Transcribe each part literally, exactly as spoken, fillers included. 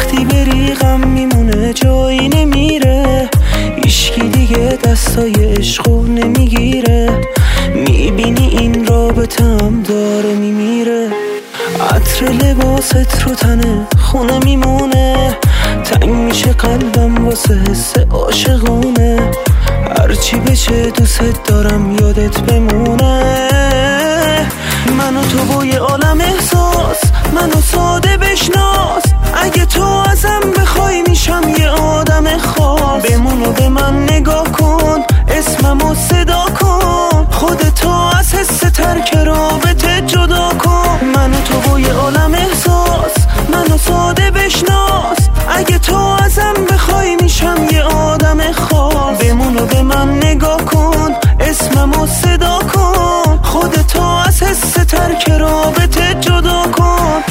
وقتی بری غم میمونه جایی نمیره، هیچکی دیگه دستای عشقو نمیگیره. میبینی این رابطه هم داره میمیره، عطر لباست رو تنه خونه میمونه. تنگ میشه قلبم واسه حس عاشقونه، هرچی بشه دوست دارم یادت بمونه. من و تو با یه عالم احساس، منو ساده بشناس. اگه تو ازم بخوای میشم یه آدم خاص. بمون و به من نگاه کن، اسممو صدا کن، خودتو از حس ترک رابطه جدا کن. من و تو با یه عالم احساس، منو ساده بشناس. اگه تو ازم بخوای میشم یه آدم خاص. بمون و به من نگاه کن، اسممو صدا کن، خودتو از حس ترک رابطه جدا کن.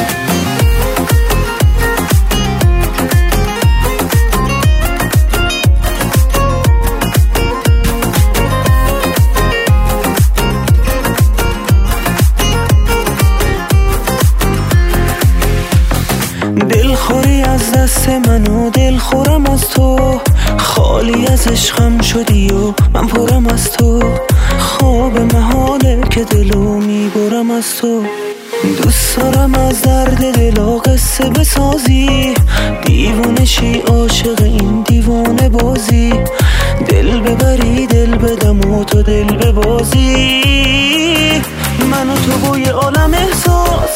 دلخوری از دست من و دلخورم از تو، خالی از عشقم شدی و من پرم از تو. خواب محاله که دلو میبرم از تو، دوست دارم از درد دلا قصه بسازی. دیوونه شی عاشق این دیوانه بازی، دل ببری دل بدم و تو دل ببازی. من و تو با یه عالم احساس،